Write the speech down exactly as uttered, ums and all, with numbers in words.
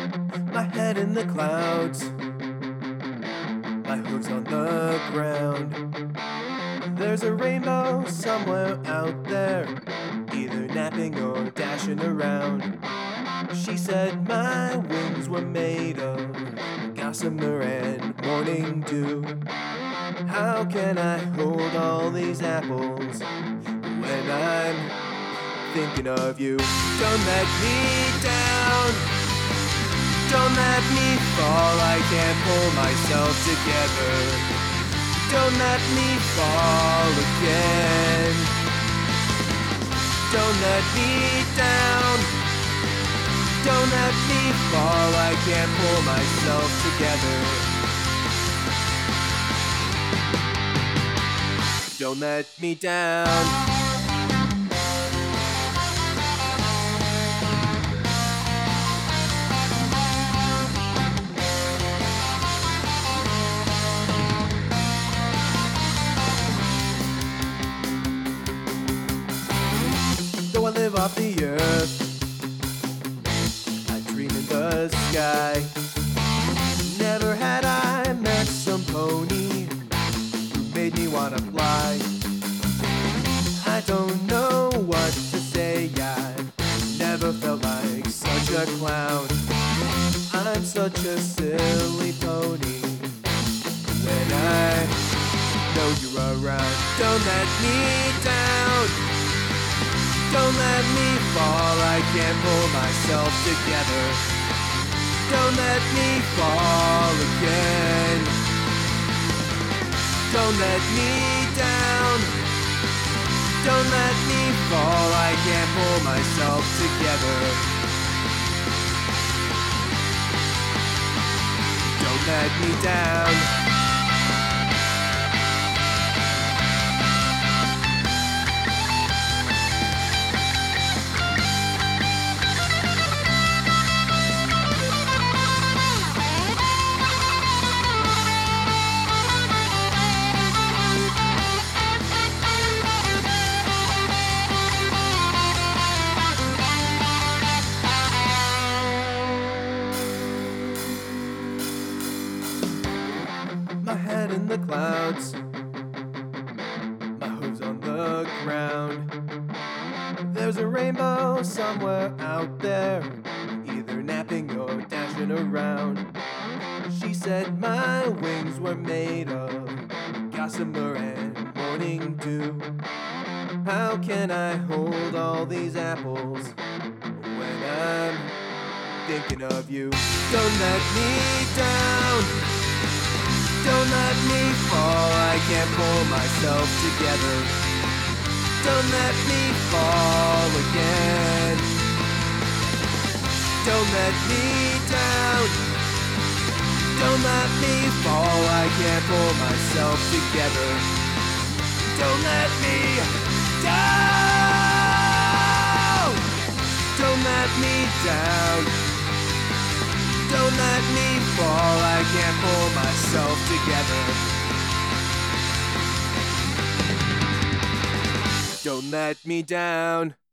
My head in the clouds, my hooves on the ground. There's a rainbow somewhere out there, either napping or dashing around. She said my wings were made of gossamer and morning dew. How can I hold all these apples when I'm thinking of you? Don't let me down, don't let me fall, I can't pull myself together. Don't let me fall again. Don't let me down, don't let me fall, I can't pull myself together. Don't let me down. Though I live off the earth, I dream in the sky. Never had I met some pony who made me wanna fly. I don't know what to say, I never felt like such a clown. I'm such a silly pony when I know you're around. Don't let me down, don't let me fall, I can't pull myself together. Don't let me fall again. Don't let me down, don't let me fall, I can't pull myself together. Don't let me down. My head in the clouds, my hooves on the ground. There's a rainbow somewhere out there, either napping or dashing around. She said my wings were made of gossamer and morning dew. How can I hold all these apples when I'm thinking of you? Don't let me down, don't let me fall, I can't pull myself together. Don't let me fall again. Don't let me down, don't let me fall, I can't pull myself together. Don't let me down, don't let me down, don't let me fall, I can't pull myself together. Don't let me down.